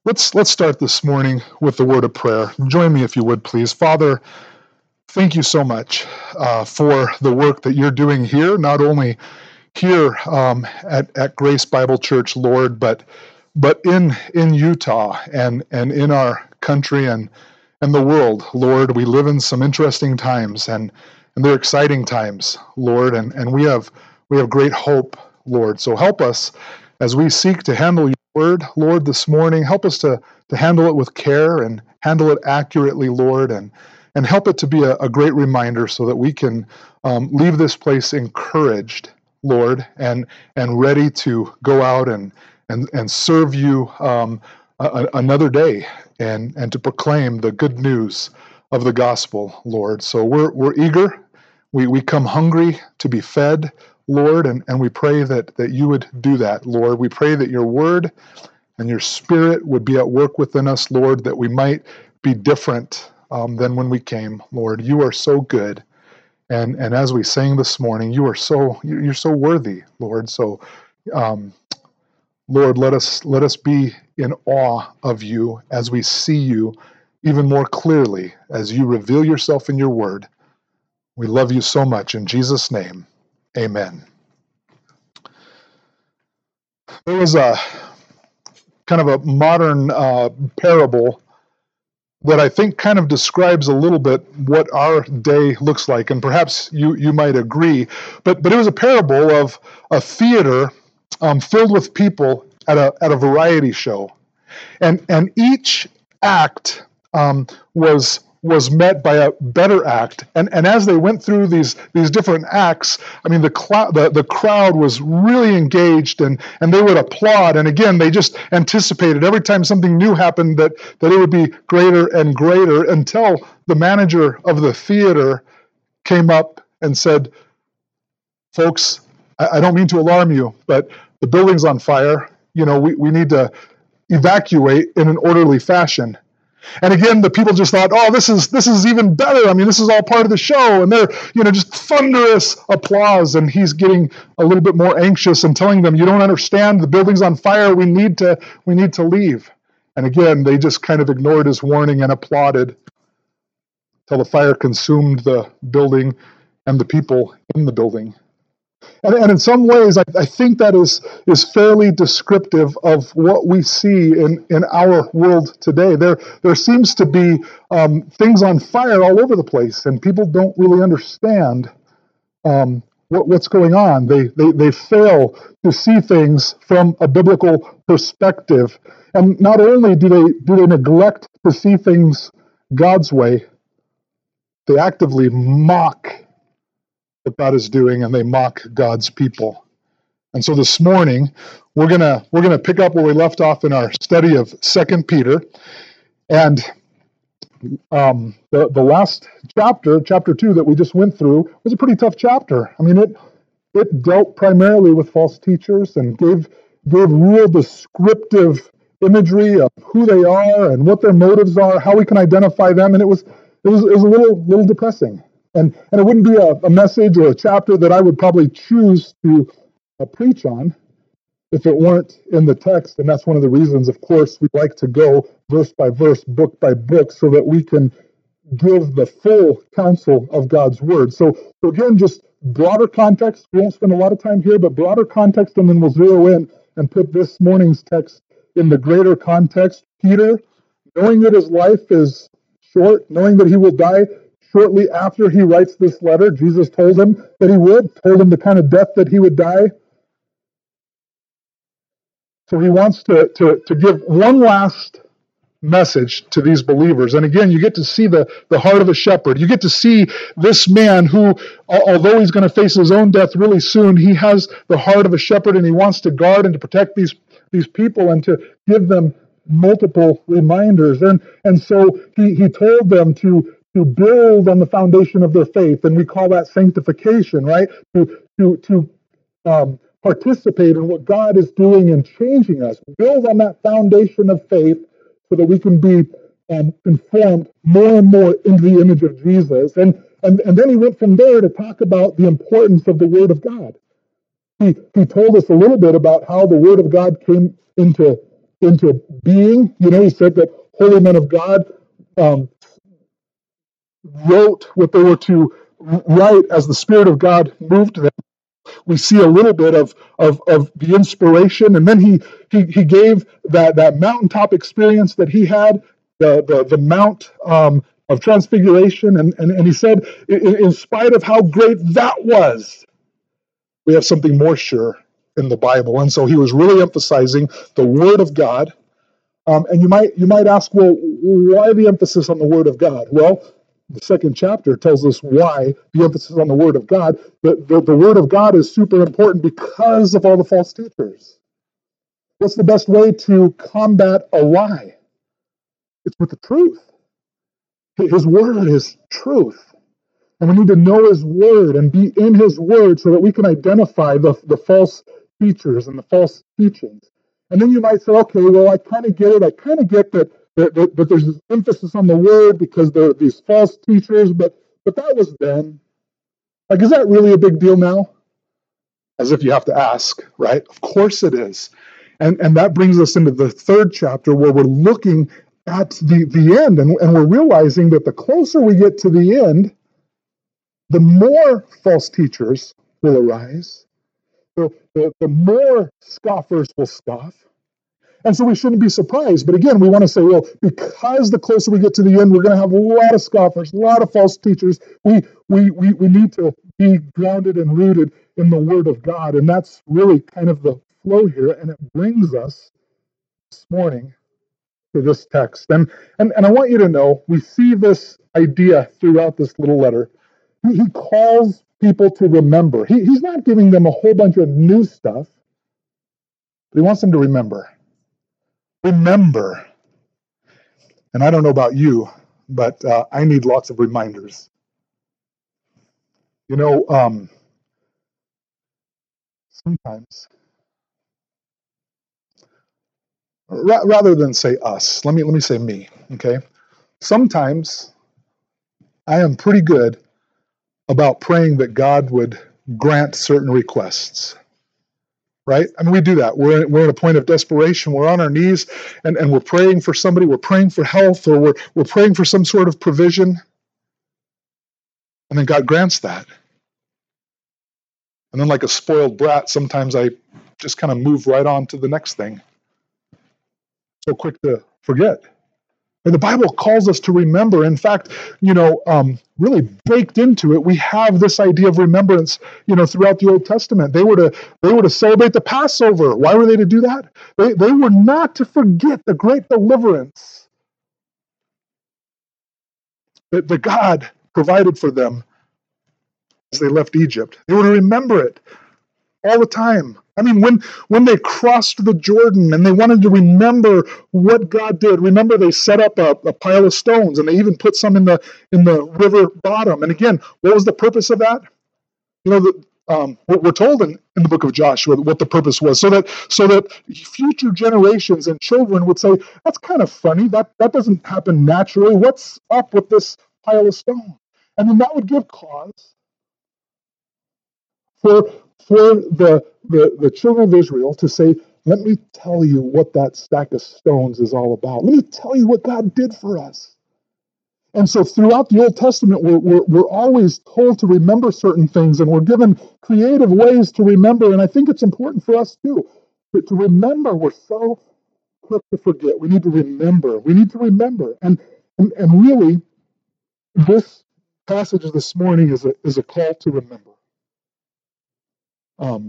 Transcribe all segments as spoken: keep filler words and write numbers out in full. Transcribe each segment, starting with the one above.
Let's let's start this morning with the word of prayer. Join me if you would, please. Father, thank you so much uh, for the work that you're doing here, not only here um, at, at Grace Bible Church, Lord, but but in in Utah and and in our country and and the world, Lord. We live in some interesting times, and and they're exciting times, Lord, and and we have we have great hope, Lord. So help us as we seek to handle your word, Lord, this morning. Help us to to handle it with care and handle it accurately, Lord, and and help it to be a, a great reminder so that we can um, leave this place encouraged, Lord, and and ready to go out and and and serve you um, a, another day and and to proclaim the good news of the gospel, Lord. So we're we're eager. We we come hungry to be fed, Lord, and, and we pray that that you would do that, Lord. We pray that your word and your spirit would be at work within us, Lord, that we might be different um, than when we came, Lord. You are so good. And and as we sang this morning, you are so you're so worthy, Lord. So, um, Lord, let us let us be in awe of you as we see you even more clearly as you reveal yourself in your word. We love you so much. In Jesus' name, amen. There was a kind of a modern uh, parable that I think kind of describes a little bit what our day looks like, and perhaps you you might agree. But but it was a parable of a theater um, filled with people at a at a variety show, and and each act um, was was met by a better act, and and as they went through these these different acts, I mean the cl- the the crowd was really engaged, and and they would applaud, and again they just anticipated every time something new happened that that it would be greater and greater until the manager of the theater came up and said, "Folks, I, I don't mean to alarm you, but the building's on fire. You know, we, we need to evacuate in an orderly fashion." And again, the people just thought, "Oh, this is this is even better. I mean, this is all part of the show." And they're, you know, just thunderous applause. And he's getting a little bit more anxious and telling them, "You don't understand. The building's on fire. We need to we need to leave." And again, they just kind of ignored his warning and applauded till the fire consumed the building and the people in the building. And, and in some ways, I, I think that is is fairly descriptive of what we see in, in our world today. There there seems to be um, things on fire all over the place, and people don't really understand um, what, what's going on. They, they they fail to see things from a biblical perspective, and not only do they do they neglect to see things God's way, they actively mock what God is doing, and they mock God's people. And so this morning, we're gonna we're gonna pick up where we left off in our study of Second Peter, and um, the the last chapter, chapter two that we just went through, was a pretty tough chapter. I mean, it it dealt primarily with false teachers and gave gave real descriptive imagery of who they are and what their motives are, how we can identify them, and it was it was it was a little little depressing. And, and it wouldn't be a, a message or a chapter that I would probably choose to uh, preach on if it weren't in the text. And that's one of the reasons, of course, we like to go verse by verse, book by book, so that we can give the full counsel of God's word. So, so again, just broader context. We won't spend a lot of time here, but broader context, and then we'll zero in and put this morning's text in the greater context. Peter, knowing that his life is short, knowing that he will die shortly after he writes this letter, Jesus told him that he would, told him the kind of death that he would die. So he wants to, to, to give one last message to these believers. And again, you get to see the, the heart of a shepherd. You get to see this man who, although he's going to face his own death really soon, he has the heart of a shepherd, and he wants to guard and to protect these, these people and to give them multiple reminders. And, and so he, he told them to to build on the foundation of their faith, and we call that sanctification, right? To to to um, participate in what God is doing and changing us. Build on that foundation of faith so that we can be um, conformed more and more into the image of Jesus. And and and then he went from there to talk about the importance of the Word of God. He he told us a little bit about how the Word of God came into into being. You know, he said that holy men of God um, wrote what they were to write as the Spirit of God moved them. We see a little bit of, of, of the inspiration, and then he, he, he gave that, that mountaintop experience that he had, the, the, the Mount um, of Transfiguration, and, and, and he said, in, in spite of how great that was, we have something more sure in the Bible. And so he was really emphasizing the Word of God. Um, and you might you might ask, well, why the emphasis on the Word of God? Well, the second chapter tells us why the emphasis on the Word of God. The, the, the Word of God is super important because of all the false teachers. What's the best way to combat a lie? It's with the truth. His Word is truth. And we need to know His Word and be in His Word so that we can identify the, the false teachers and the false teachings. And then you might say, okay, well, I kind of get it. I kind of get that, that, that, that there's this emphasis on the Word because there are these false teachers, but, but that was then. Like, is that really a big deal now? As if you have to ask, right? Of course it is. And, and that brings us into the third chapter where we're looking at the, the end, and, and we're realizing that the closer we get to the end, the more false teachers will arise, the, the, the more scoffers will scoff. And so we shouldn't be surprised. But again, we want to say, well, because the closer we get to the end, we're going to have a lot of scoffers, a lot of false teachers. We, we, we, we need to be grounded and rooted in the Word of God. And that's really kind of the flow here. And it brings us this morning to this text. And, and, and I want you to know, we see this idea throughout this little letter. He, he calls people to remember. He, he's not giving them a whole bunch of new stuff, but he wants them to remember. Remember. And I don't know about you, but uh, I need lots of reminders. You know, um, sometimes, ra- rather than say us, let me let me say me. Okay, sometimes I am pretty good about praying that God would grant certain requests. Right? I mean, we do that. We're, we're at a point of desperation. We're on our knees and, and we're praying for somebody. We're praying for health, or we're, we're praying for some sort of provision. And then God grants that. And then, like a spoiled brat, sometimes I just kind of move right on to the next thing. So quick to forget. And the Bible calls us to remember. In fact, you know, um, really baked into it, we have this idea of remembrance. You know, throughout the Old Testament, they were to they were to celebrate the Passover. Why were they to do that? They they were not to forget the great deliverance that the God provided for them as they left Egypt. They were to remember it all the time. I mean, when when they crossed the Jordan and they wanted to remember what God did, remember they set up a, a pile of stones and they even put some in the in the river bottom. And again, what was the purpose of that? You know, the, um, we're told in, in the book of Joshua what the purpose was, so that so that future generations and children would say, "That's kind of funny. That that doesn't happen naturally. What's up with this pile of stones?" And then that would give cause for for the, the, the children of Israel to say, let me tell you what that stack of stones is all about. Let me tell you what God did for us. And so throughout the Old Testament, we're, we're, we're always told to remember certain things, and we're given creative ways to remember. And I think it's important for us, too, to, to remember. We're so quick to forget. We need to remember. We need to remember. And, and, and really, this passage this morning is a, is a call to remember. Um,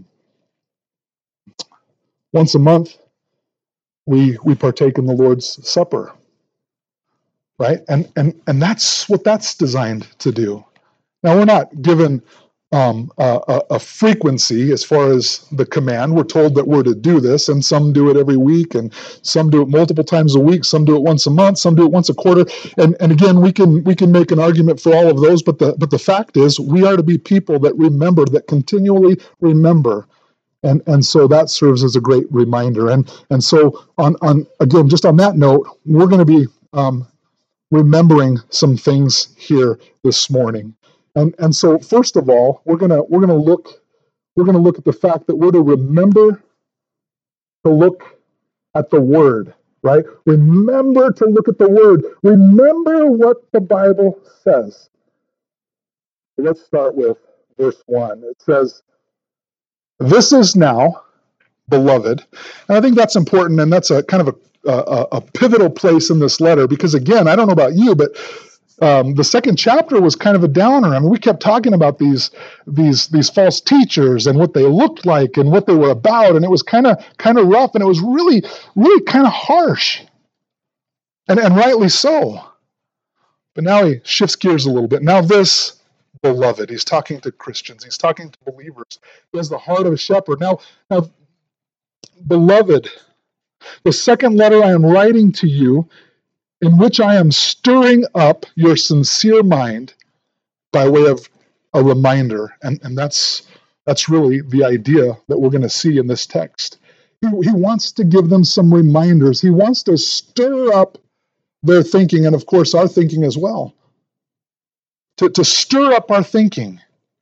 Once a month, we we partake in the Lord's Supper, right? And and and that's what that's designed to do. Now, we're not given um, a, a, a frequency as far as the command. We're told that we're to do this, and some do it every week, and some do it multiple times a week. Some do it once a month. Some do it once a quarter. And and again, we can we can make an argument for all of those. But the but the fact is, we are to be people that remember, that continually remember. And and so that serves as a great reminder. And and so on on again, just on that note, we're going to be um, remembering some things here this morning. And and so first of all, we're gonna we're gonna look we're gonna look at the fact that we're to remember to look at the Word, right? Remember to look at the Word. Remember what the Bible says. Let's start with verse one. It says, "This is now, beloved." And I think that's important, and that's a kind of a, a, a pivotal place in this letter, because again, I don't know about you, but um, the second chapter was kind of a downer. I mean, we kept talking about these these these false teachers and what they looked like and what they were about, and it was kind of kind of rough, and it was really really kind of harsh, and and rightly so. But now he shifts gears a little bit. Now this, beloved, he's talking to Christians, he's talking to believers. He has the heart of a shepherd. Now, now, beloved, the second letter I am writing to you, in which I am stirring up your sincere mind by way of a reminder. And, and that's that's really the idea that we're going to see in this text. He, he wants to give them some reminders. He wants to stir up their thinking, and of course our thinking as well. To, to stir up our thinking.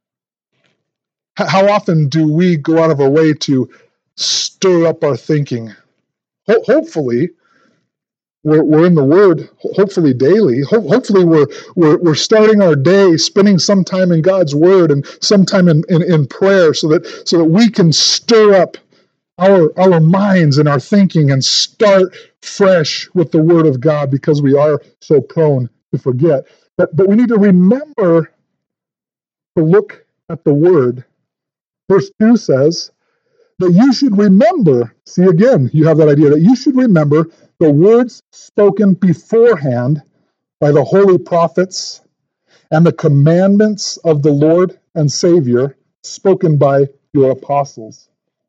How often do we go out of our way to stir up our thinking? Ho- hopefully, we're, we're in the Word, hopefully daily. Ho- hopefully, we're, we're we're starting our day, spending some time in God's Word and some time in, in, in prayer, so that so that we can stir up our our minds and our thinking and start fresh with the Word of God, because we are so prone to forget. But but we need to remember to look at the Word. Verse two says that you should remember, see again, you have that idea, that you should remember the words spoken beforehand by the holy prophets and the commandments of the Lord and Savior spoken by your apostles.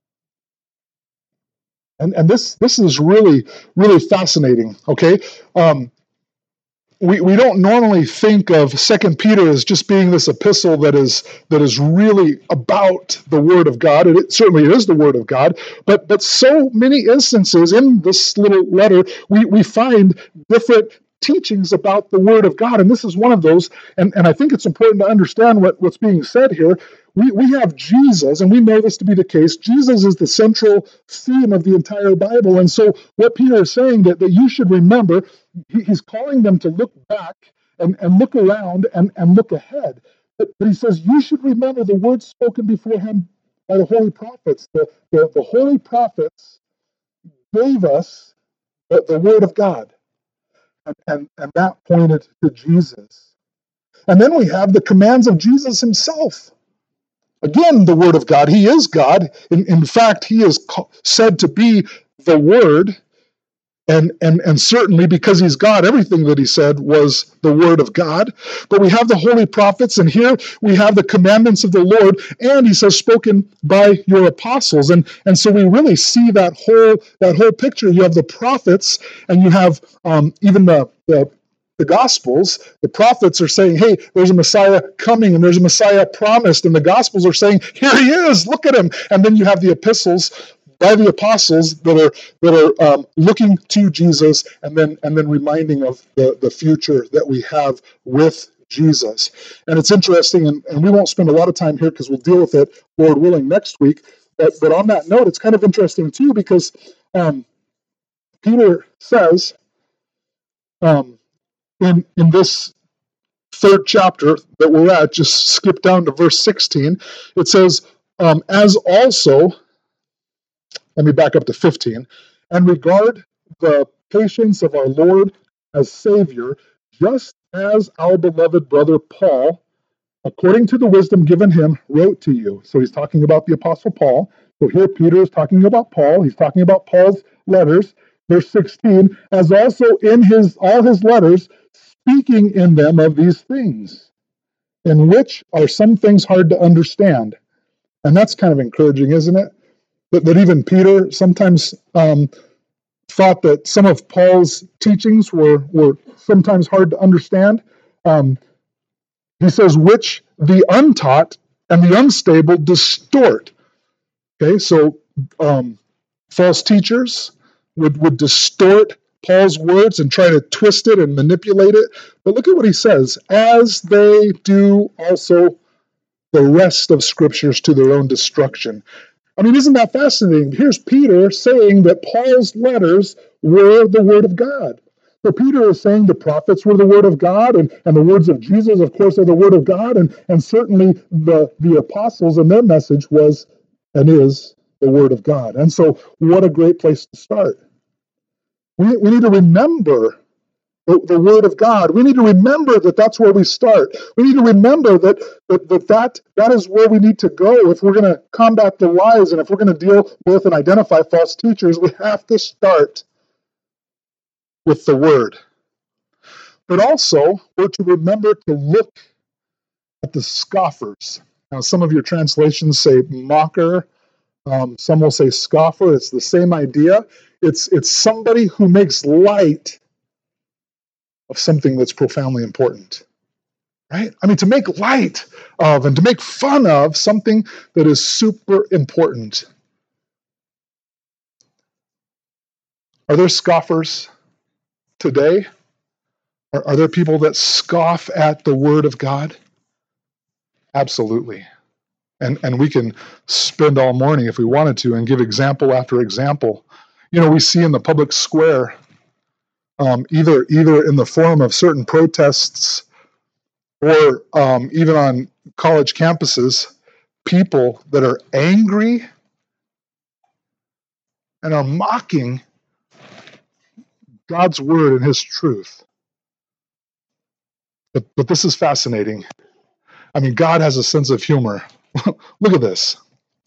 And and this this is really, really fascinating, okay? Um, We, we don't normally think of Second Peter as just being this epistle that is that is really about the Word of God, and it certainly is the Word of God, but but so many instances in this little letter, we, we find different teachings about the Word of God, and this is one of those, and, and I think it's important to understand what, what's being said here. We, we have Jesus, and we know this to be the case. Jesus is the central theme of the entire Bible, and so what Peter is saying that, that you should remember, he, he's calling them to look back and, and look around and, and look ahead. But, but he says, you should remember the words spoken beforehand by the holy prophets. The, the, the holy prophets gave us the, the Word of God. And, and, and that pointed to Jesus. And then we have the commands of Jesus himself. Again, the Word of God. He is God. In, in fact, he is said to be the Word. And, and, and certainly because he's God, everything that he said was the Word of God. But we have the holy prophets, and here we have the commandments of the Lord, and he says, spoken by your apostles. And, and so we really see that whole that whole picture. You have the prophets, and you have um, even the, the the Gospels. The prophets are saying, hey, there's a Messiah coming, and there's a Messiah promised. And the Gospels are saying, here he is, look at him. And then you have the epistles by the apostles that are that are um, looking to Jesus, and then and then reminding of the, the future that we have with Jesus. And it's interesting, and, and we won't spend a lot of time here because we'll deal with it, Lord willing, next week. But, but on that note, it's kind of interesting too, because um, Peter says um, in in this third chapter that we're at, just skip down to verse sixteen, it says, um, as also, let me back up to fifteen, and regard the patience of our Lord as Savior, just as our beloved brother Paul, according to the wisdom given him, wrote to you. So he's talking about the Apostle Paul. So here Peter is talking about Paul. He's talking about Paul's letters. Verse sixteen, as also in his all his letters, speaking in them of these things, in which are some things hard to understand. And that's kind of encouraging, isn't it? That, that even Peter sometimes um, thought that some of Paul's teachings were, were sometimes hard to understand. Um, he says, which the untaught and the unstable distort. Okay, so um, false teachers would, would distort Paul's words and try to twist it and manipulate it. But look at what he says, as they do also the rest of scriptures to their own destruction. I mean, isn't that fascinating? Here's Peter saying that Paul's letters were the Word of God. So Peter is saying the prophets were the Word of God, and, and the words of Jesus, of course, are the Word of God, and, and certainly the, the apostles and their message was and is the Word of God. And so what a great place to start. We, we need to remember the, the Word of God. We need to remember that that's where we start. We need to remember that that, that, that that is where we need to go if we're going to combat the lies and if we're going to deal with and identify false teachers. We have to start with the Word. But also, we're to remember to look at the scoffers. Now, some of your translations say mocker. Um, some will say scoffer. It's the same idea. It's it's somebody who makes light of something that's profoundly important, right? I mean, to make light of and to make fun of something that is super important. Are there scoffers today? Are, are there people that scoff at the Word of God? Absolutely. And, and we can spend all morning if we wanted to and give example after example. You know, we see in the public square, um, either either in the form of certain protests or um, even on college campuses, people that are angry and are mocking God's word and his truth. But, but this is fascinating. I mean, God has a sense of humor. Look at this.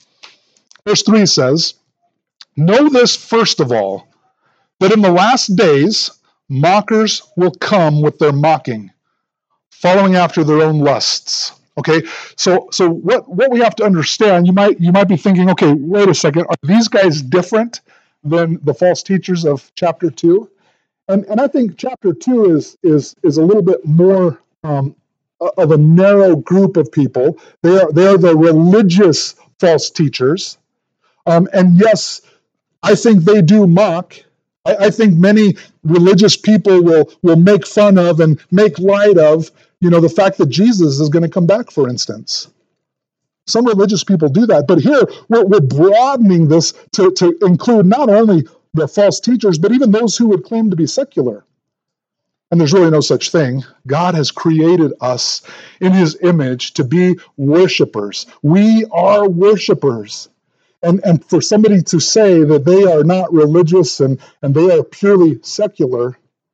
Verse three says, "Know this first of all, that in the last days mockers will come with their mocking, following after their own lusts." Okay, so so what, what we have to understand, you might you might be thinking, okay, wait a second, are these guys different than the false teachers of chapter two? And and I think chapter two is is is a little bit more um, of a narrow group of people. They are they are the religious false teachers, um, and yes, I think they do mock. I, I think many religious people will will make fun of and make light of, you know, the fact that Jesus is going to come back, for instance. Some religious people do that, but here we're, we're broadening this to, to include not only the false teachers, but even those who would claim to be secular. And there's really no such thing. God has created us in his image to be worshipers. We are worshipers. And, and for somebody to say that they are not religious and, and they are purely secular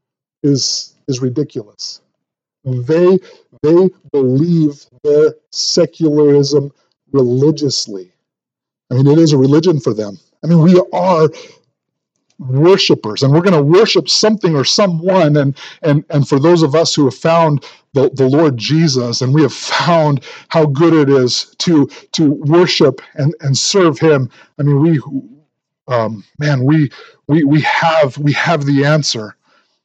is, is ridiculous. They, they believe their secularism religiously. I mean, it is a religion for them. I mean, we are worshipers, and we're going to worship something or someone. And and and for those of us who have found the, the Lord Jesus, and we have found how good it is to to worship and, and serve him, I mean, we um, man, we we we have we have the answer.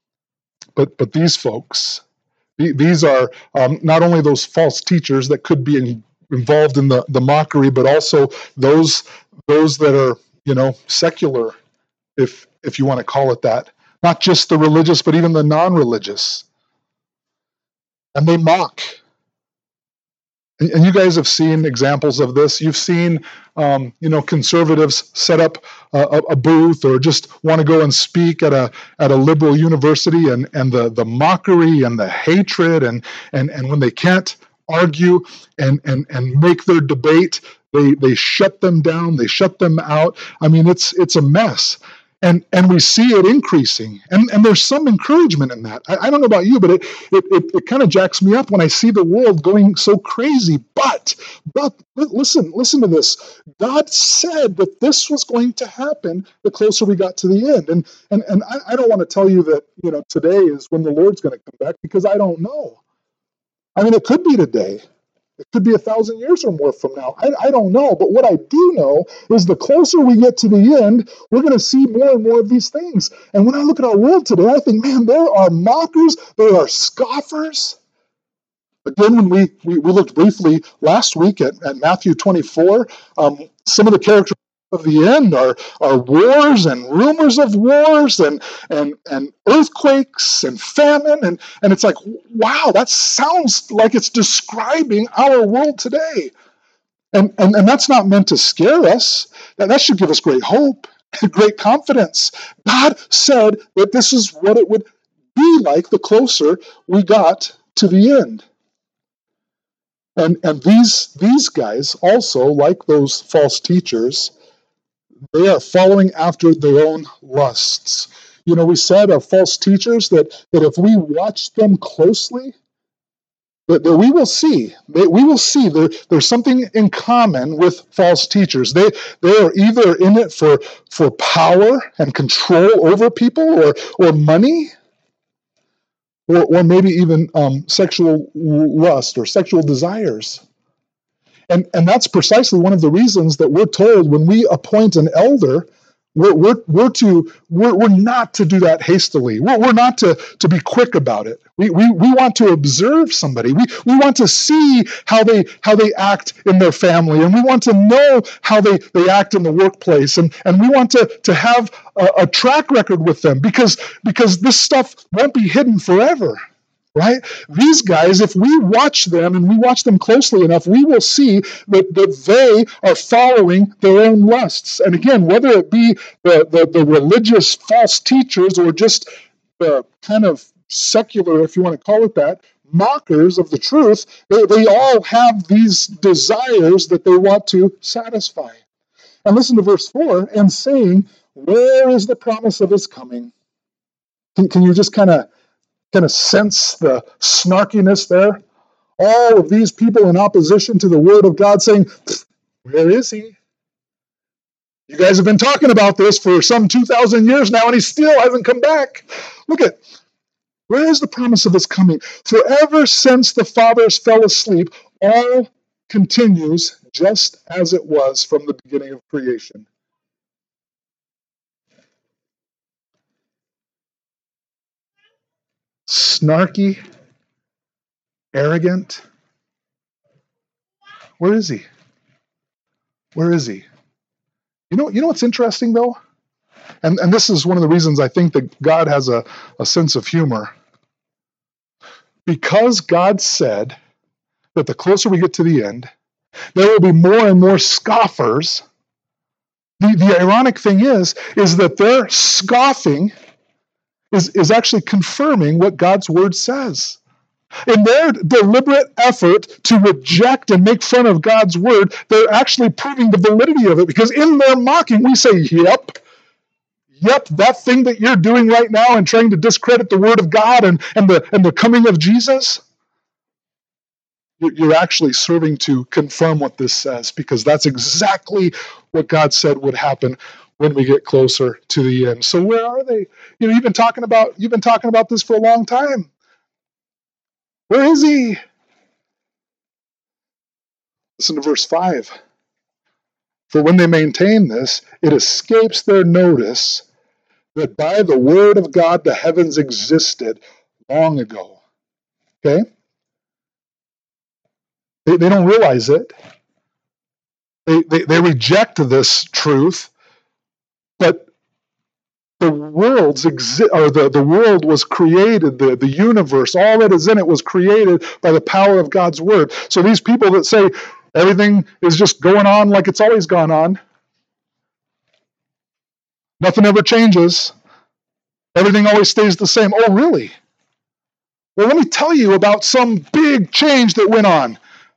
But but these folks, these are um, not only those false teachers that could be in, involved in the, the mockery, but also those those that are, you know, secular, if if you want to call it that. Not just the religious, but even the non-religious. And they mock. And, and you guys have seen examples of this. You've seen, um, you know, conservatives set up a, a booth or just want to go and speak at a at a liberal university, and, and the, the mockery and the hatred, and and and when they can't argue and and and make their debate, they they shut them down, they shut them out. I mean, it's it's a mess. And and we see it increasing, and and there's some encouragement in that. I, I don't know about you, but it it it, it kind of jacks me up when I see the world going so crazy. But but listen listen to this. God said that this was going to happen the closer we got to the end, and and and I, I don't want to tell you that, you know, today is when the Lord's going to come back, because I don't know. I mean, it could be today. It could be a thousand years or more from now. I, I don't know. But what I do know is the closer we get to the end, we're going to see more and more of these things. And when I look at our world today, I think, man, there are mockers, there are scoffers. Again, when we, we, we looked briefly last week at, at Matthew twenty-four, um, some of the characters of the end are, are wars and rumors of wars and, and, and earthquakes and famine. And, and it's like, wow, that sounds like it's describing our world today. And, and, and that's not meant to scare us. That, that should give us great hope, great confidence. God said that this is what it would be like the closer we got to the end. And, and these, these guys also, like those false teachers, they are following after their own lusts. You know, we said of false teachers that, that if we watch them closely, that, that we will see, that we will see there, there's something in common with false teachers. They, they are either in it for, for power and control over people, or, or money, or, or maybe even um, sexual lust or sexual desires. And, and that's precisely one of the reasons that we're told when we appoint an elder, we're, we're, we're, to, we're, we're not to do that hastily. We're, we're not to, to be quick about it. We, we, we want to observe somebody. We, we want to see how they, how they act in their family, and we want to know how they, they act in the workplace, and, and we want to, to have a, a track record with them, because, because this stuff won't be hidden forever. Right? These guys, if we watch them and we watch them closely enough, we will see that, that they are following their own lusts. And again, whether it be the, the, the religious false teachers or just the kind of secular, if you want to call it that, mockers of the truth, they, they all have these desires that they want to satisfy. And listen to verse four, and saying, where is the promise of his coming? Can, can you just kind of kind of sense the snarkiness there? All of these people in opposition to the word of God saying, where is he? You guys have been talking about this for some two thousand years now, and he still hasn't come back. Look at, where is the promise of his coming? For ever since the fathers fell asleep, all continues just as it was from the beginning of creation. Snarky, arrogant. Where is he? Where is he? You know, you know what's interesting, though? And, and this is one of the reasons I think that God has a, a sense of humor. Because God said that the closer we get to the end, there will be more and more scoffers. The, the ironic thing is, is that their scoffing is, is actually confirming what God's word says. In their deliberate effort to reject and make fun of God's word, they're actually proving the validity of it, because in their mocking, we say, yep, yep, that thing that you're doing right now and trying to discredit the word of God and, and, the, and the coming of Jesus, you're actually serving to confirm what this says, because that's exactly what God said would happen when we get closer to the end. So where are they? You know, you've been talking about, you've been talking about this for a long time. Where is he? Listen to verse five. For when they maintain this, it escapes their notice that by the word of God the heavens existed long ago. Okay? They, they don't realize it. They, they, they reject this truth, but the world's exi- or the, the world was created, the, the universe, all that is in it was created by the power of God's word. So these people that say everything is just going on like it's always gone on, nothing ever changes, everything always stays the same. Oh, really? Well, let me tell you about some big change that went on.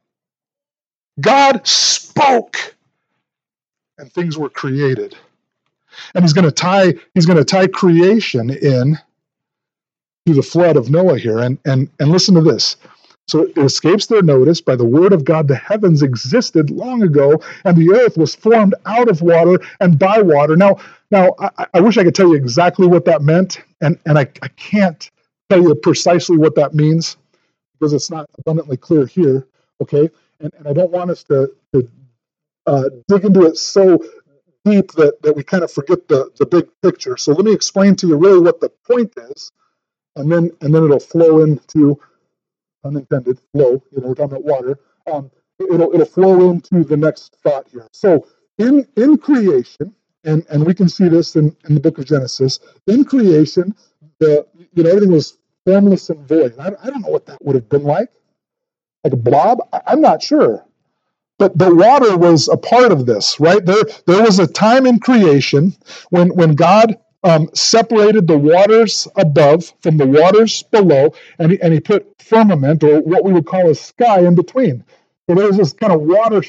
God spoke, and things were created. And he's going to tie he's going to tie creation in to the flood of Noah here. And, and, and listen to this. So it escapes their notice, by the word of God the heavens existed long ago, and the earth was formed out of water and by water. Now, now I, I wish I could tell you exactly what that meant, and, and I, I can't tell you precisely what that means, because it's not abundantly clear here, okay? And, and I don't want us to, to uh, dig into it so deep that, that we kind of forget the, the big picture. So let me explain to you really what the point is, and then and then it'll flow into, unintended, flow, you know, we're talking about water. Um, it'll it'll flow into the next thought here. So in in creation, and, and we can see this in, in the book of Genesis, in creation, the you know, everything was formless and void. I, I don't know what that would have been like. Like a blob? I, I'm not sure. But the water was a part of this, right? There, there was a time in creation when, when God um, separated the waters above from the waters below, and he, and he put firmament, or what we would call a sky, in between. So there was this kind of water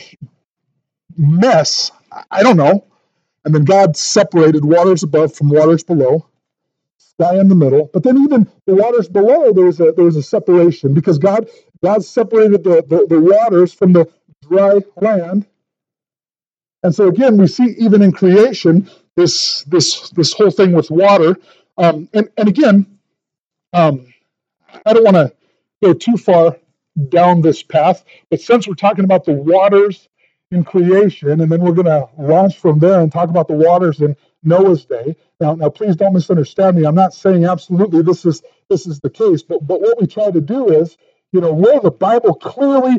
mess. I don't know. And then God separated waters above from waters below, sky in the middle. But then even the waters below, there was a there was a separation, because God God separated the, the, the waters from the dry land. And so again, we see even in creation this this this whole thing with water. Um, and, and again, um, I don't want to go too far down this path, but since we're talking about the waters in creation, and then we're going to launch from there and talk about the waters in Noah's day. Now, now, please don't misunderstand me. I'm not saying absolutely this is this is the case, but but what we try to do is, you know, where the Bible clearly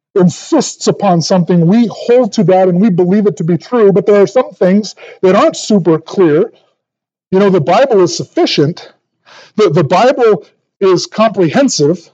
insists upon something, we hold to that and we believe it to be true. But there are some things that aren't super clear. You know, the Bible is sufficient. The the Bible is comprehensive,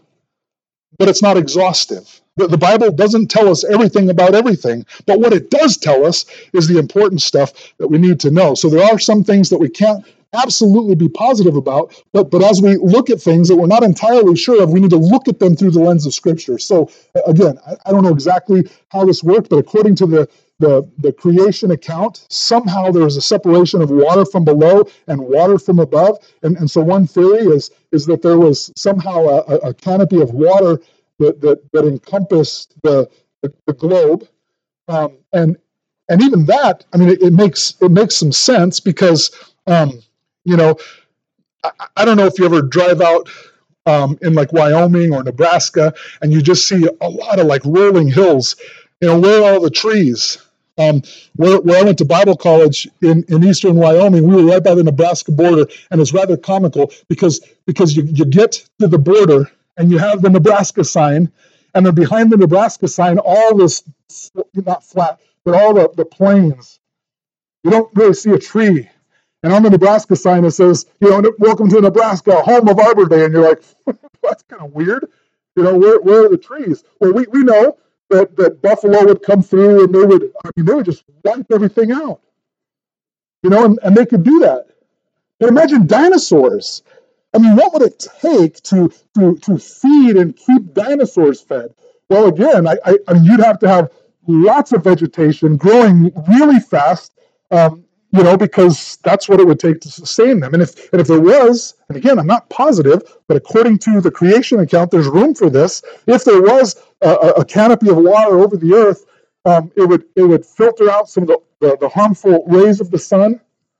but it's not exhaustive. The, the Bible doesn't tell us everything about everything, but what it does tell us is the important stuff that we need to know. So there are some things that we can't absolutely be positive about, but, but as we look at things that we're not entirely sure of, we need to look at them through the lens of Scripture. So again, I, I don't know exactly how this worked, but according to the, the, the creation account, somehow there was a separation of water from below and water from above. And, and so one theory is, is that there was somehow a, a canopy of water that, that, that encompassed the, the, the globe. Um, and and even that, I mean, it, it makes it makes some sense because, um, you know, I, I don't know if you ever drive out um, in like Wyoming or Nebraska and you just see a lot of like rolling hills. You know, where are all the trees? Um, where, where I went to Bible college in, in eastern Wyoming, we were right by the Nebraska border, and it's rather comical because because you, you get to the border and you have the Nebraska sign, and then behind the Nebraska sign, all this, not flat, but all the, the plains. You don't really see a tree. And on the Nebraska sign, it says, you know, welcome to Nebraska, home of Arbor Day. And you're like, that's kind of weird. You know, where, where are the trees? Well, we, we know that, that buffalo would come through and they would, I mean, they would just wipe everything out. You know, and, and they could do that. But imagine dinosaurs. I mean, what would it take to to to feed and keep dinosaurs fed? Well, again, I, I, I mean, you'd have to have lots of vegetation growing really fast, um, you know, because that's what it would take to sustain them. And if and if there was, and again, I'm not positive, but according to the creation account, there's room for this. If there was a, a canopy of water over the earth, um, it would it would filter out some of the, the, the harmful rays of the sun.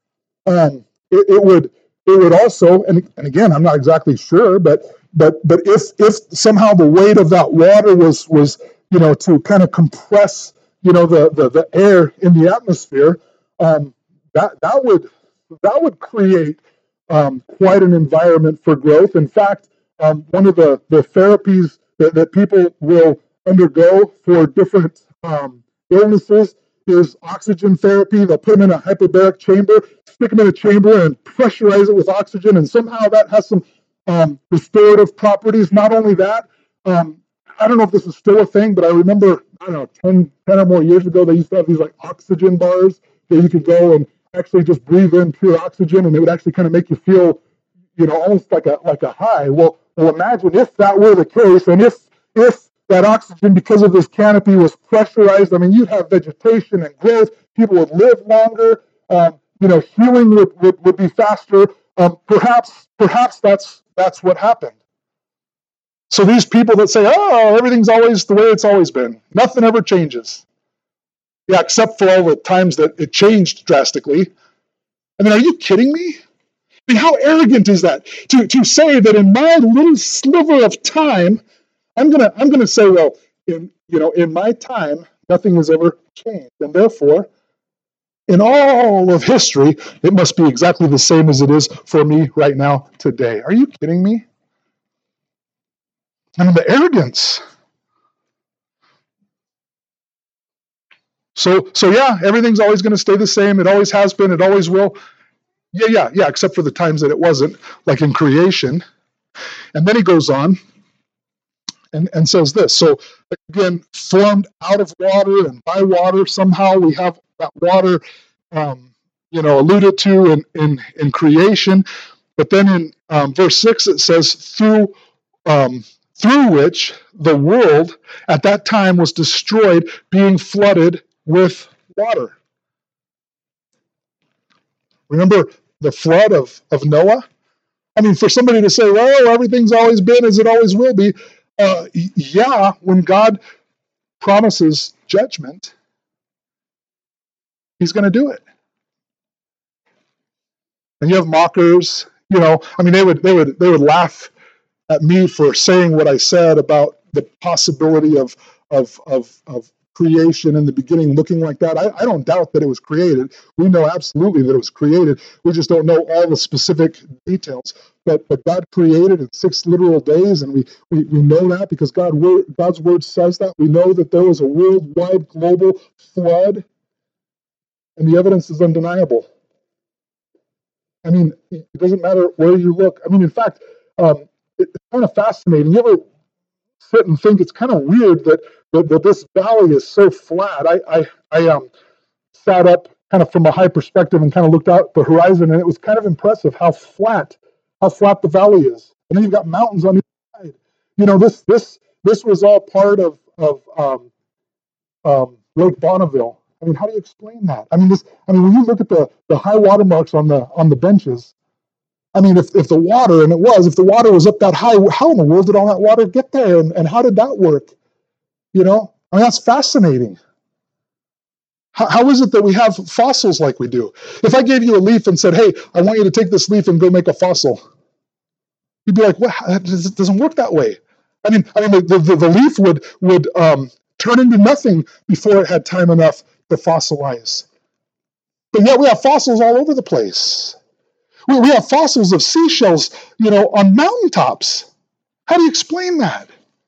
Um, it, it would. It would also, and, and again, I'm not exactly sure, but but but if if somehow the weight of that water was was you know to kind of compress you know the the, the air in the atmosphere, um, that that would that would create um, quite an environment for growth. In fact, um, one of the the therapies that, that people will undergo for different um, illnesses is oxygen therapy. They'll put them in a hyperbaric chamber, stick them in a chamber and pressurize it with oxygen, and somehow that has some um, restorative properties. Not only that, um, I don't know if this is still a thing, but I remember, I don't know, ten, ten or more years ago, they used to have these like oxygen bars that you could go and actually just breathe in pure oxygen, and it would actually kind of make you feel, you know, almost like a like a high. Well, well, imagine if that were the case, and if if that oxygen, because of this canopy, was pressurized. I mean, you'd have vegetation and growth. People would live longer. Um, you know, healing would, would, would be faster. Um, perhaps, perhaps that's that's what happened. So these people that say, "Oh, everything's always the way it's always been. Nothing ever changes." Yeah, except for all the times that it changed drastically. I mean, are you kidding me? I mean, how arrogant is that to to say that in my little sliver of time, I'm gonna I'm gonna say, well, in you know, in my time, nothing has ever changed, and therefore, in all of history, it must be exactly the same as it is for me right now today. Are you kidding me? I mean, the arrogance. So so yeah, everything's always going to stay the same. It always has been. It always will. Yeah, yeah, yeah. Except for the times that it wasn't, like in creation. And then he goes on. and, and says this. So again, formed out of water and by water, somehow we have that water, um, you know, alluded to in, in, in creation. But then in um, verse six, it says, through, um, through which the world at that time was destroyed, being flooded with water. Remember the flood of, of Noah? I mean, for somebody to say, well, everything's always been as it always will be, uh, yeah, when God promises judgment, he's going to do it. And you have mockers, you know, I mean, they would, they would, they would laugh at me for saying what I said about the possibility of, of, of, of creation in the beginning looking like that. I, I don't doubt that it was created. We know absolutely that it was created. We just don't know all the specific details. But but God created in six literal days, and we, we, we know that because God word, God's word says that. We know that there was a worldwide global flood, and the evidence is undeniable. I mean, it doesn't matter where you look. I mean, in fact, um, it, it's kind of fascinating. You ever sit and think it's kind of weird that, that, that this valley is so flat? I, I, I um, sat up kind of from a high perspective and kind of looked out the horizon, and it was kind of impressive how flat, how flat the valley is. And then you've got mountains on either side. You know, this this this was all part of of um, um, Lake Bonneville. I mean, how do you explain that? I mean, this. I mean, when you look at the the high water marks on the on the benches, I mean, if, if the water, and it was, if the water was up that high, how in the world did all that water get there? And, and how did that work? You know, I mean, that's fascinating. How, how is it that we have fossils like we do? If I gave you a leaf and said, hey, I want you to take this leaf and go make a fossil, you'd be like, what? It doesn't work that way. I mean, I mean, the, the, the leaf would, would um, turn into nothing before it had time enough to fossilize. But yet we have fossils all over the place. We, we have fossils of seashells, you know, on mountaintops. How do you explain that?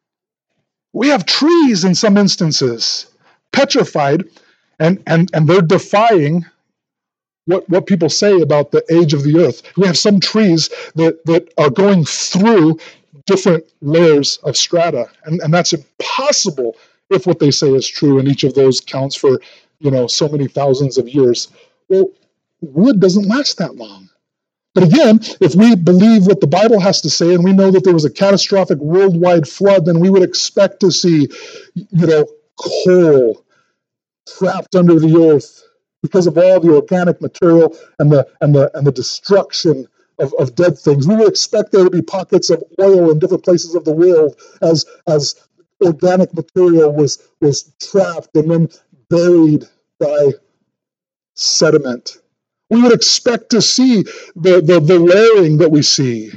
We have trees in some instances, petrified, and, and, and they're defying what, what people say about the age of the earth. We have some trees that, that are going through different layers of strata, and, and that's impossible if what they say is true, and each of those counts for, you know, so many thousands of years. Well, wood doesn't last that long. But again, if we believe what the Bible has to say, and we know that there was a catastrophic worldwide flood, then we would expect to see, you know, coal trapped under the earth because of all the organic material and the and the and the destruction of, of dead things. We would expect there to be pockets of oil in different places of the world as as organic material was was trapped and then buried by sediment. We would expect to see the, the, the layering that we see.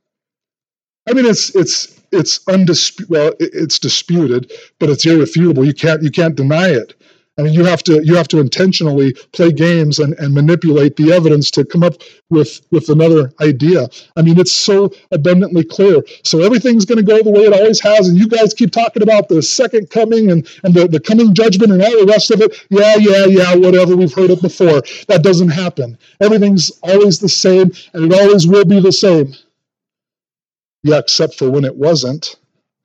I mean, it's it's it's undisputed. Well, it's disputed, but it's irrefutable. You can't you can't deny it. I mean, you have to you have to intentionally play games and, and manipulate the evidence to come up with, with another idea. I mean, it's so abundantly clear. So everything's going to go the way it always has, and you guys keep talking about the second coming and, and the, the coming judgment and all the rest of it. Yeah, yeah, yeah, whatever. We've heard it before. That doesn't happen. Everything's always the same, and it always will be the same. Yeah, except for when it wasn't.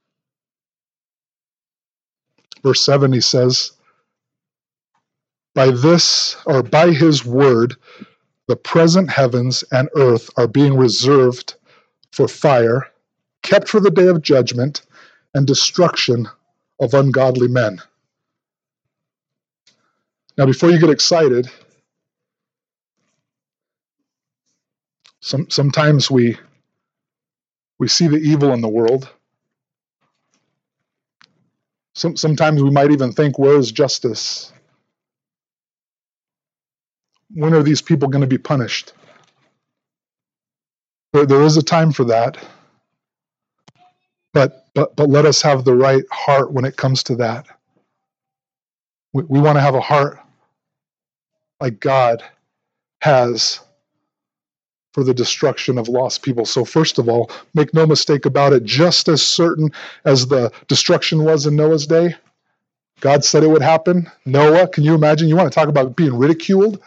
Verse seven, he says, by this, or by his word, the present heavens and earth are being reserved for fire, kept for the day of judgment and destruction of ungodly men. Now, before you get excited, some, sometimes we we see the evil in the world. Some, sometimes we might even think, where is justice? When are these people going to be punished? There, there is a time for that. But, but, but let us have the right heart when it comes to that. We, we want to have a heart like God has for the destruction of lost people. So first of all, make no mistake about it, just as certain as the destruction was in Noah's day, God said it would happen. Noah, can you imagine? You want to talk about being ridiculed?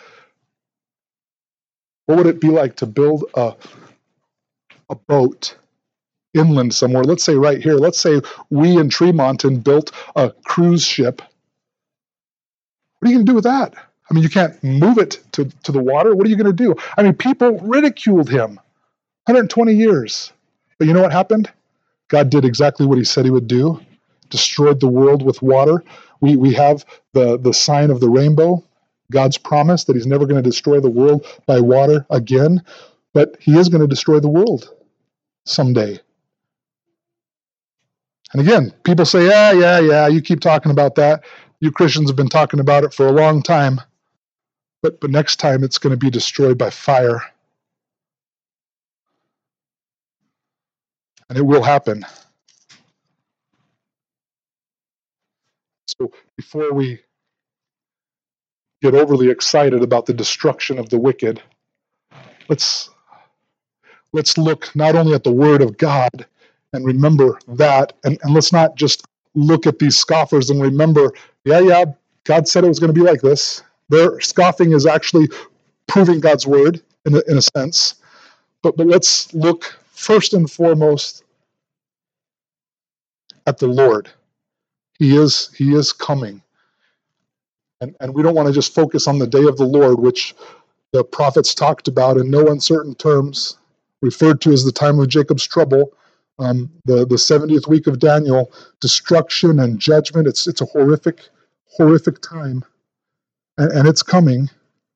What would it be like to build a, a boat inland somewhere, let's say right here, let's say we in Tremonton built a cruise ship. What are you going to do with that? I mean, you can't move it to, to the water. What are you going to do? I mean, people ridiculed him. one hundred twenty years. But you know what happened? God did exactly what he said he would do. Destroyed the world with water. We we have the, the sign of the rainbow, God's promise that he's never going to destroy the world by water again. But he is going to destroy the world someday. And again, people say, yeah, yeah, yeah, you keep talking about that. You Christians have been talking about it for a long time. But, but next time it's going to be destroyed by fire. And it will happen. So before we get overly excited about the destruction of the wicked, let's let's look not only at the Word of God and remember that, and, and let's not just look at these scoffers and remember, yeah, yeah, God said it was going to be like this. Their scoffing is actually proving God's Word in a, in a sense. But, but let's look first and foremost at the Lord. He is, he is coming. And, and we don't want to just focus on the day of the Lord, which the prophets talked about in no uncertain terms, referred to as the time of Jacob's trouble, um, the, the seventieth week of Daniel, destruction and judgment. It's, it's a horrific, horrific time. And, and it's coming.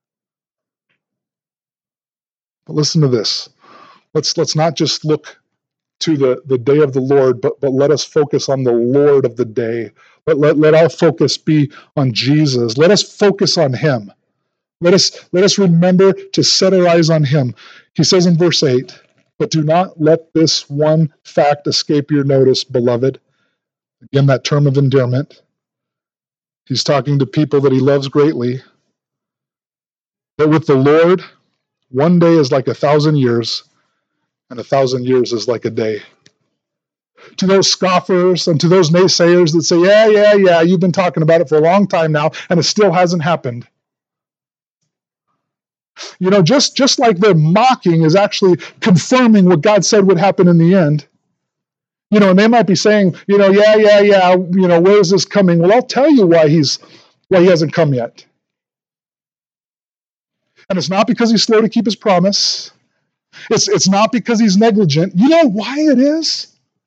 But listen to this. Let's, let's not just look to the, the day of the Lord, but, but let us focus on the Lord of the day. Let, let, let our focus be on Jesus. Let us focus on him. Let us, let us remember to set our eyes on him. He says in verse eight, but do not let this one fact escape your notice, beloved. Again, that term of endearment. He's talking to people that he loves greatly. That with the Lord, one day is like a thousand years, and a thousand years is like a day. To those scoffers and to those naysayers that say, yeah, yeah, yeah, you've been talking about it for a long time now, and it still hasn't happened. You know, just, just like their mocking is actually confirming what God said would happen in the end. You know, and they might be saying, you know, yeah, yeah, yeah, you know, where is this coming? Well, I'll tell you why he's why he hasn't come yet. And it's not because he's slow to keep his promise. It's it's not because he's negligent. You know why it is?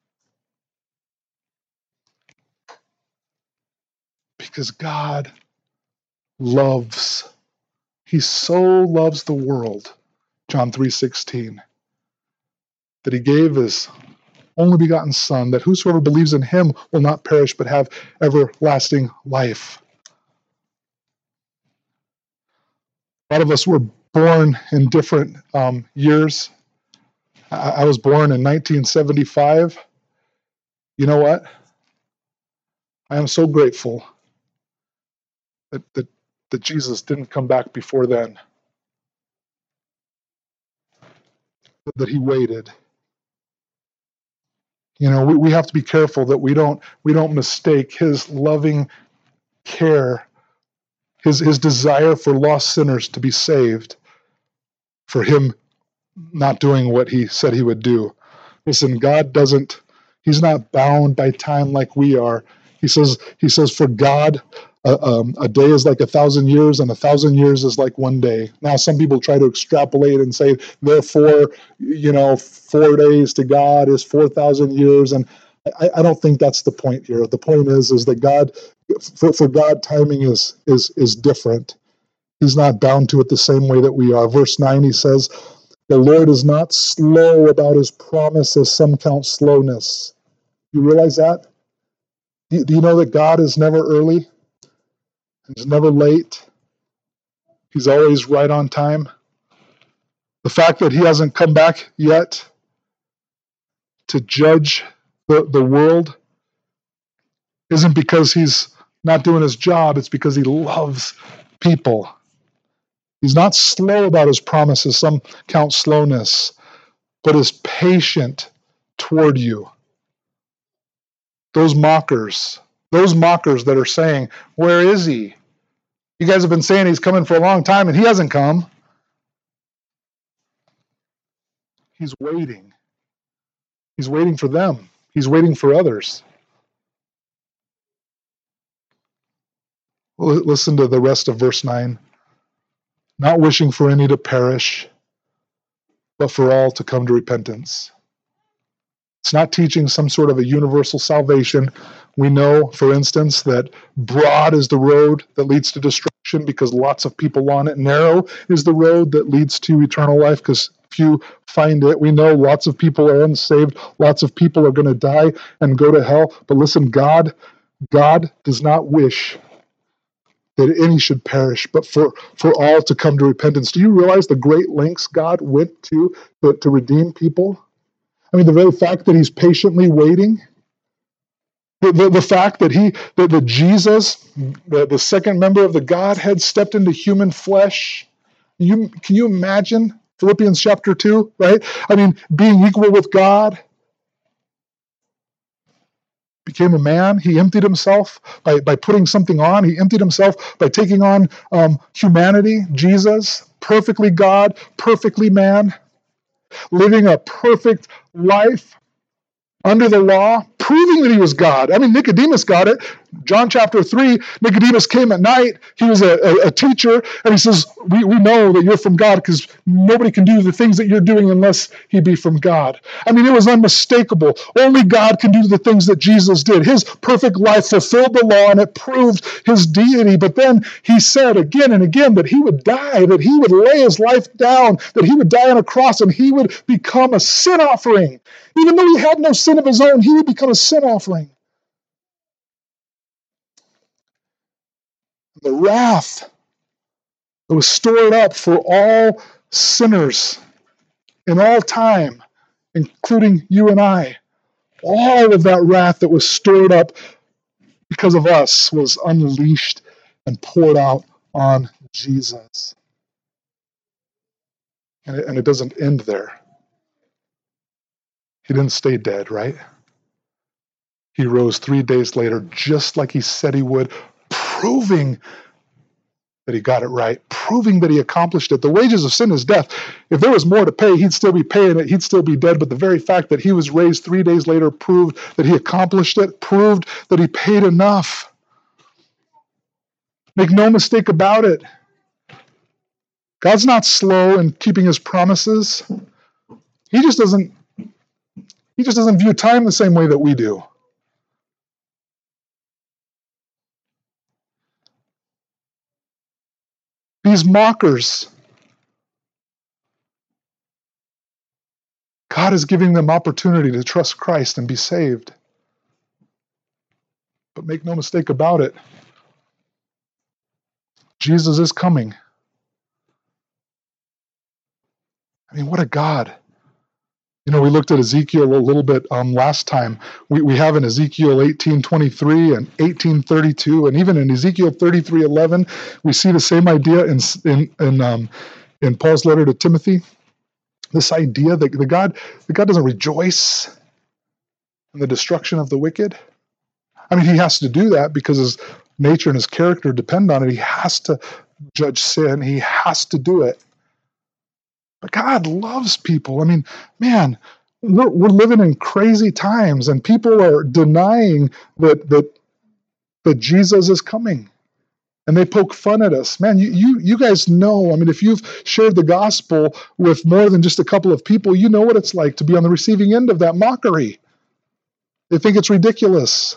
Because God loves. He so loves the world, John three sixteen, that he gave his only begotten Son, that whosoever believes in him will not perish but have everlasting life. A lot of us were born in different um, years. I, I was born in nineteen seventy-five. You know what? I am so grateful that, that, that Jesus didn't come back before then, that he waited. You know, we, we have to be careful that we don't we don't mistake his loving care, his his desire for lost sinners to be saved, for him not doing what he said he would do. Listen, God doesn't, he's not bound by time like we are. He says, he says, for God, uh, um, a day is like a thousand years, and a thousand years is like one day. Now, some people try to extrapolate and say, therefore, you know, four days to God is four thousand years. And I, I don't think that's the point here. The point is, is that God, for, for God, timing is is is different. He's not bound to it the same way that we are. Verse nine, he says, the Lord is not slow about his promise, as some count slowness. You realize that? Do, do you know that God is never early? He's never late. He's always right on time. The fact that he hasn't come back yet to judge the, the world isn't because he's not doing his job. It's because he loves people. He's not slow about his promises. Some count slowness, but is patient toward you. Those mockers, those mockers that are saying, where is he? You guys have been saying he's coming for a long time and he hasn't come. He's waiting. He's waiting for them. He's waiting for others. L- listen to the rest of verse nine. Not wishing for any to perish, but for all to come to repentance. It's not teaching some sort of a universal salvation. We know, for instance, that broad is the road that leads to destruction because lots of people on it. Narrow is the road that leads to eternal life because few find it. We know lots of people are unsaved. Lots of people are going to die and go to hell. But listen, God, God does not wish that any should perish, but for, for all to come to repentance. Do you realize the great lengths God went to, to to redeem people? I mean, the very fact that he's patiently waiting, the, the, the fact that he, that the Jesus, the, the second member of the Godhead, stepped into human flesh. You, can you imagine Philippians chapter two, right? I mean, being equal with God, became a man. He emptied himself by, by putting something on. He emptied himself by taking on um, humanity. Jesus, perfectly God, perfectly man, living a perfect life under the law, proving that he was God. I mean, Nicodemus got it. John chapter three, Nicodemus came at night. He was a, a, a teacher, and he says, we, we know that you're from God because nobody can do the things that you're doing unless he be from God. I mean, it was unmistakable. Only God can do the things that Jesus did. His perfect life fulfilled the law, and it proved his deity. But then he said again and again that he would die, that he would lay his life down, that he would die on a cross, and he would become a sin offering. Even though he had no sin of his own, he would become a sin offering. The wrath that was stored up for all sinners in all time, including you and I, all of that wrath that was stored up because of us was unleashed and poured out on Jesus. And it, and it doesn't end there. He didn't stay dead, right? He rose three days later, just like he said he would, proving that he got it right, proving that he accomplished it. The wages of sin is death. If there was more to pay, he'd still be paying it. He'd still be dead. But the very fact that he was raised three days later proved that he accomplished it, proved that he paid enough. Make no mistake about it. God's not slow in keeping his promises. He just doesn't, he just doesn't view time the same way that we do. These mockers, God is giving them opportunity to trust Christ and be saved. But make no mistake about it, Jesus is coming. I mean, what a God. You know, we looked at Ezekiel a little bit um, last time. We, we have in Ezekiel eighteen twenty-three and eighteen thirty-two, and even in Ezekiel thirty-three eleven, we see the same idea in in in, um, in Paul's letter to Timothy. This idea that the God, that God doesn't rejoice in the destruction of the wicked. I mean, he has to do that because his nature and his character depend on it. He has to judge sin. He has to do it. But God loves people. I mean, man, we're, we're living in crazy times, and people are denying that that that Jesus is coming, and they poke fun at us. Man, you you you guys know. I mean, if you've shared the gospel with more than just a couple of people, you know what it's like to be on the receiving end of that mockery. They think it's ridiculous.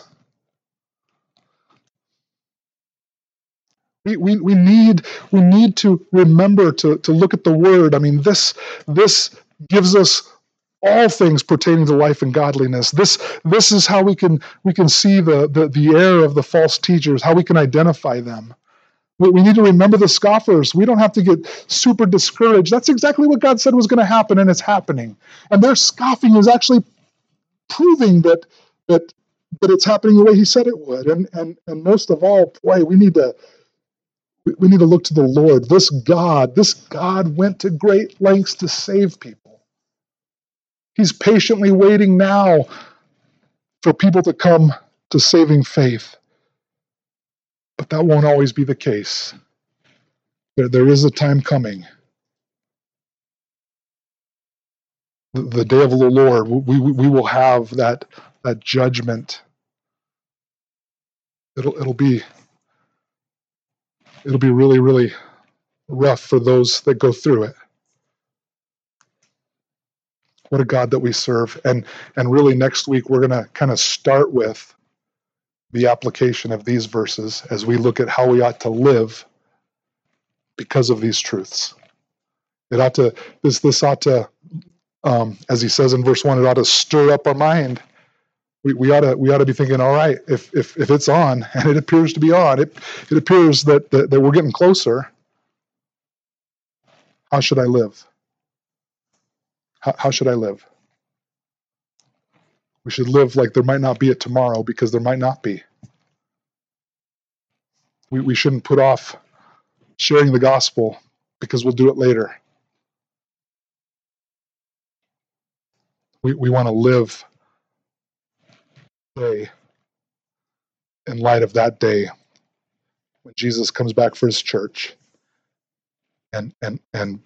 We, we, we need we need to remember to, to look at the word. I mean, this this gives us all things pertaining to life and godliness. This this is how we can we can see the, the, the error of the false teachers, how we can identify them. We, we need to remember the scoffers. We don't have to get super discouraged. That's exactly what God said was going to happen, and it's happening. And their scoffing is actually proving that that that it's happening the way he said it would. And and and most of all, boy, we need to We need to look to the Lord. This God, this God went to great lengths to save people. He's patiently waiting now for people to come to saving faith. But that won't always be the case. There, there is a time coming the, the day of the Lord, we, we, we will have that, that judgment. It'll, it'll be, it'll be really, really rough for those that go through it. What a God that we serve. And, and really next week, we're going to kind of start with the application of these verses as we look at how we ought to live because of these truths. It ought to, this, this ought to, um, as he says in verse one, it ought to stir up our mind. We, we ought to, we ought to be thinking, all right, if, if, if it's on, and it appears to be on, it, it appears that, that, that we're getting closer. How should I live? How, how should I live? We should live like there might not be a tomorrow, because there might not be. We, we shouldn't put off sharing the gospel because we'll do it later. We, we want to live today in light of that day when Jesus comes back for his church, and and and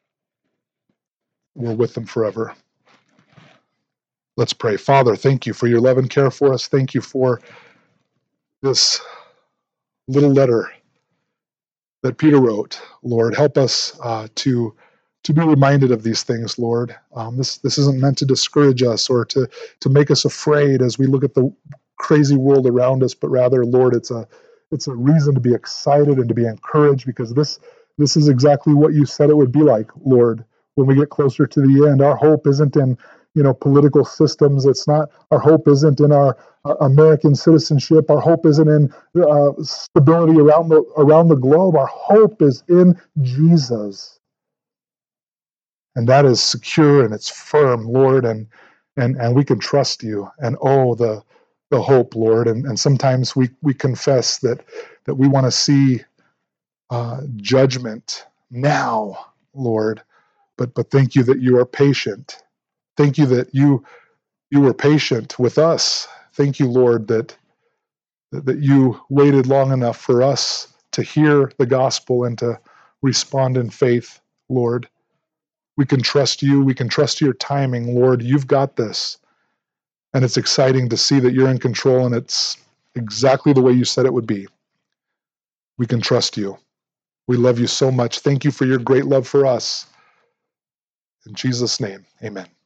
we're with him forever. Let's pray. Father, thank you for your love and care for us. Thank you for this little letter that Peter wrote. Lord, help us uh, to to be reminded of these things, Lord. Um, this this isn't meant to discourage us or to to make us afraid as we look at the crazy world around us, but rather, Lord, it's a it's a reason to be excited and to be encouraged, because this this is exactly what you said it would be like, Lord, when we get closer to the end. Our hope isn't in, you know, political systems. It's not, our hope isn't in our uh, American citizenship. Our hope isn't in uh, stability around the around the globe. Our hope is in Jesus. And that is secure and it's firm, Lord, and and and we can trust you. And oh, the the hope, Lord. And and sometimes we we confess that that we want to see uh, judgment now, Lord. But but thank you that you are patient. Thank you that you you were patient with us. Thank you, Lord, that that you waited long enough for us to hear the gospel and to respond in faith, Lord. We can trust you. We can trust your timing, Lord. You've got this. And it's exciting to see that you're in control and it's exactly the way you said it would be. We can trust you. We love you so much. Thank you for your great love for us. In Jesus' name, amen.